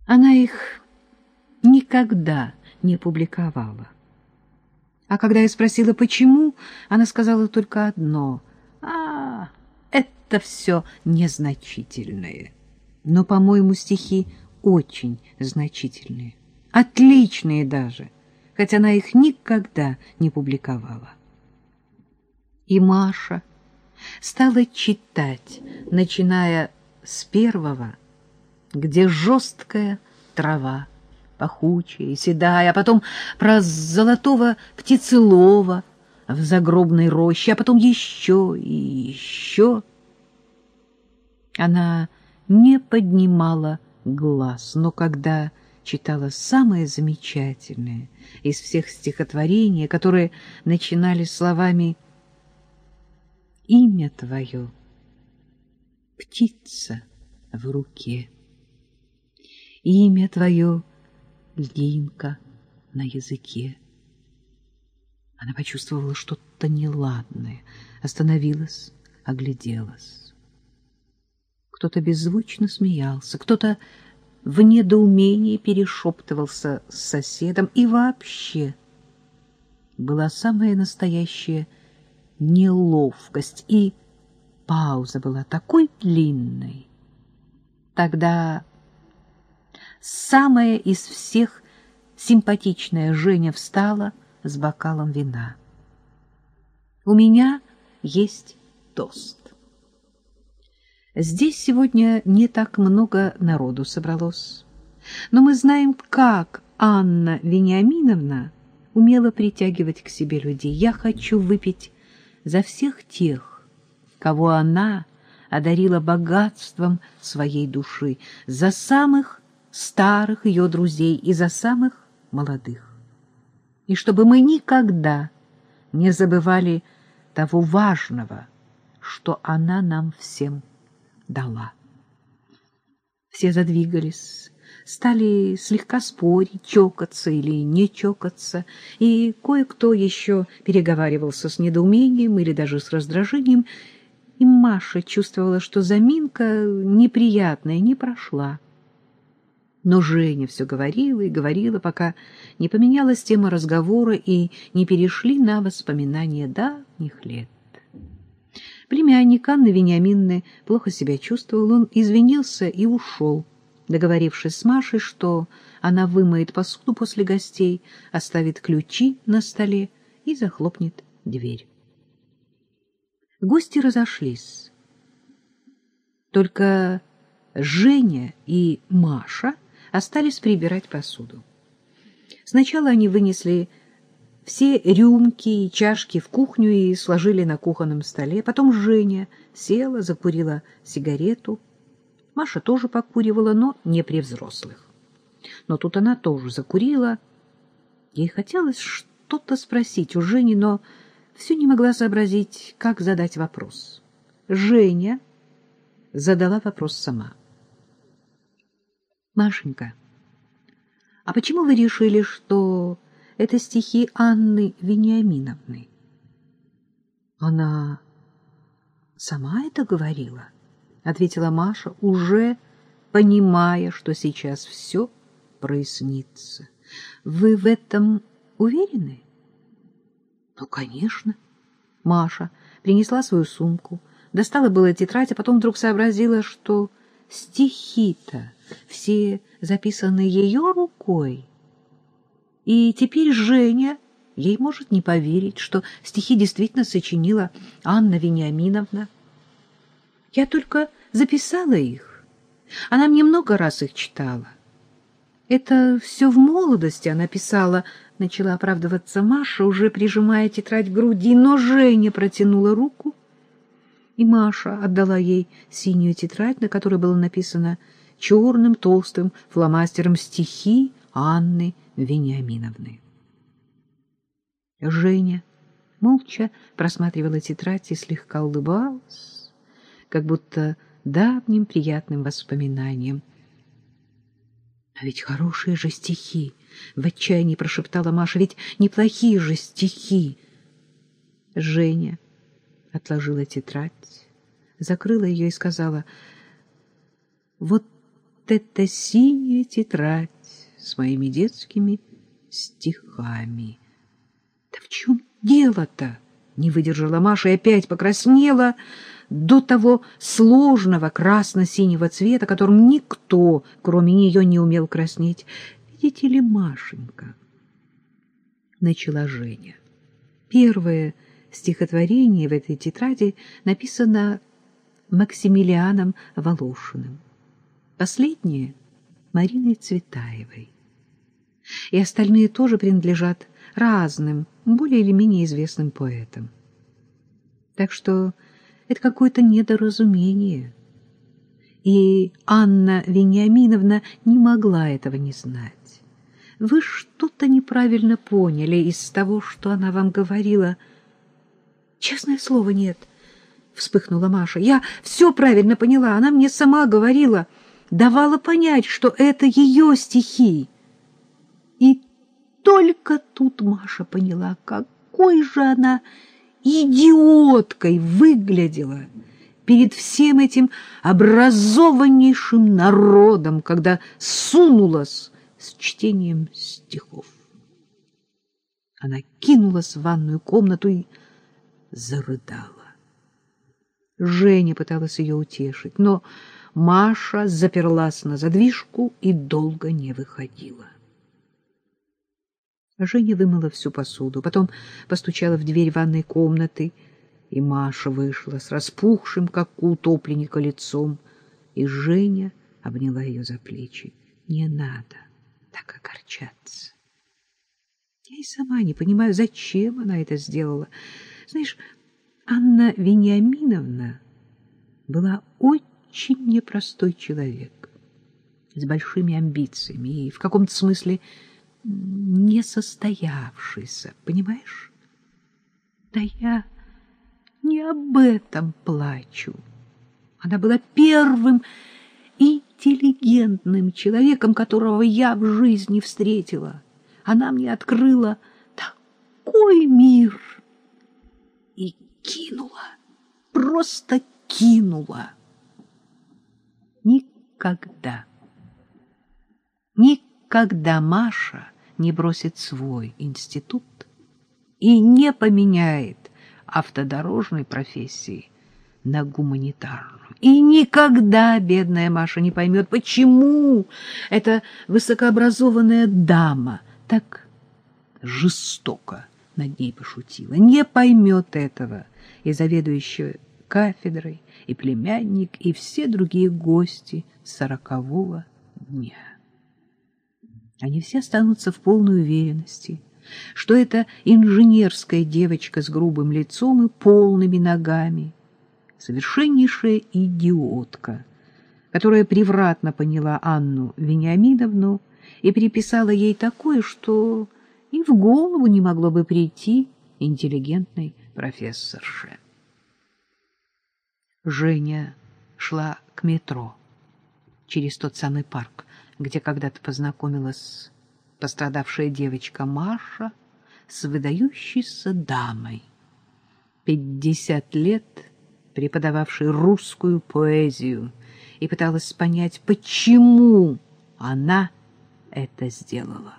Она их никогда не публиковала. А когда я спросила, почему, она сказала только одно: это все незначительное. Но, по-моему, стихи очень значительные, отличные даже, хотя она их никогда не публиковала. И Маша стала читать, начиная с первого, где жесткая трава, пахучая и седая, а потом про золотого птицелова в загробной роще, а потом еще и еще. Она не поднимала глаз, но когда читала самое замечательное из всех стихотворений, которые начинались словами «Имя твое, птица в руке, имя твое, льдинка на языке». Она почувствовала что-то неладное, остановилась, огляделась. Кто-то беззвучно смеялся, кто-то в недоумении перешептывался с соседом, и вообще была самая настоящая неловкость, и пауза была такой длинной. Тогда самая из всех симпатичная Женя встала с бокалом вина. «У меня есть тост. Здесь сегодня не так много народу собралось, но мы знаем, как Анна Вениаминовна умела притягивать к себе людей. Я хочу выпить за всех тех, кого она одарила богатством своей души, за самых старых ее друзей и за самых молодых. И чтобы мы никогда не забывали того важного, что она нам всем дала». Все задвигались, стали слегка спорить, чокаться или не чокаться, и кое-кто еще переговаривался с недоумением или даже с раздражением, и Маша чувствовала, что заминка неприятная не прошла. Но Женя все говорила и говорила, пока не поменялась тема разговора и не перешли на воспоминания давних лет. Племянник Анны Вениаминовны плохо себя чувствовал, он извинился и ушел, договорившись с Машей, что она вымоет посуду после гостей, оставит ключи на столе и захлопнет дверь. Гости разошлись. Только Женя и Маша остались прибирать посуду. Сначала они вынесли все рюмки и чашки в кухню и сложили на кухонном столе. Потом Женя села, закурила сигарету. Маша тоже покуривала, но не при взрослых. Но тут она тоже закурила. Ей хотелось что-то спросить у Жени, но все не могла сообразить, как задать вопрос. Женя задала вопрос сама. «Машенька, а почему вы решили, что это стихи Анны Вениаминовны?» «Она сама это говорила», — ответила Маша, уже понимая, что сейчас все прояснится. «Вы в этом уверены?» «Ну, конечно». Маша принесла свою сумку, достала было тетрадь, а потом вдруг сообразила, что стихи-то все записаны ее рукой. И теперь Женя ей может не поверить, что стихи действительно сочинила Анна Вениаминовна. «Я только записала их. Она мне много раз их читала. Это все в молодости она писала», — начала оправдываться Маша, уже прижимая тетрадь к груди, но Женя протянула руку, и Маша отдала ей синюю тетрадь, на которой было написано черным толстым фломастером стихи Анны Вениаминовны. Женя молча просматривала тетрадь и слегка улыбалась, как будто давним приятным воспоминанием. «А ведь хорошие же стихи!» — в отчаянии прошептала Маша. «Ведь неплохие же стихи!» Женя отложила тетрадь, закрыла ее и сказала: «Вот эта синяя тетрадь с моими детскими стихами. Да в чем дело-то? Не выдержала Маша и опять покраснела до того сложного красно-синего цвета, которым никто, кроме нее, не умел краснеть. Видите ли, Машенька, начала Женя. Первое стихотворение в этой тетради написано Максимилианом Волошиным. Последнее — Мариной Цветаевой. И остальные тоже принадлежат разным, более или менее известным поэтам. Так что это какое-то недоразумение. И Анна Вениаминовна не могла этого не знать. Вы что-то неправильно поняли из того, что она вам говорила. Честное слово, нет, — вспыхнула Маша. Я все правильно поняла. Она мне сама говорила, давала понять, что это ее стихи. И только тут Маша поняла, какой же она идиоткой выглядела перед всем этим образованнейшим народом, когда сунулась с чтением стихов. Она кинулась в ванную комнату и зарыдала. Женя пыталась ее утешить, но Маша заперлась на задвижку и долго не выходила. Женя вымыла всю посуду, потом постучала в дверь ванной комнаты, и Маша вышла с распухшим, как у утопленника, лицом, и Женя обняла ее за плечи. Не надо так огорчаться. Я и сама не понимаю, зачем она это сделала. Знаешь, Анна Вениаминовна была очень непростой человек, с большими амбициями и в каком-то смысле несостоявшийся, понимаешь? Да я не об этом плачу. Она была первым интеллигентным человеком, которого я в жизни встретила. Она мне открыла такой мир и кинула, просто кинула. Никогда Маша не бросит свой институт и не поменяет автодорожной профессии на гуманитарную. И никогда бедная Маша не поймет, почему эта высокообразованная дама так жестоко над ней пошутила. Не поймет этого и заведующая кафедрой, и племянник, и все другие гости 40-го дня. Они все останутся в полной уверенности, что эта инженерская девочка с грубым лицом и полными ногами — совершеннейшая идиотка, которая превратно поняла Анну Вениаминовну и переписала ей такое, что и в голову не могло бы прийти интеллигентной профессорше. Женя шла к метро через тот самый парк, где когда-то познакомилась пострадавшая девочка Маша с выдающейся дамой, 50 лет преподававшей русскую поэзию, и пыталась понять, почему она это сделала.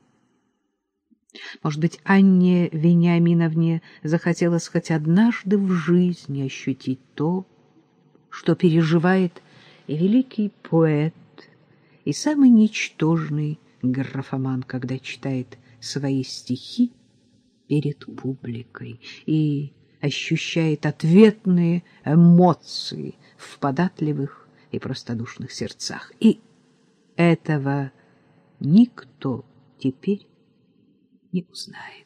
Может быть, Анне Вениаминовне захотелось хоть однажды в жизни ощутить то, что переживает и великий поэт, и самый ничтожный графоман, когда читает свои стихи перед публикой и ощущает ответные эмоции в податливых и простодушных сердцах. И этого никто теперь не узнает.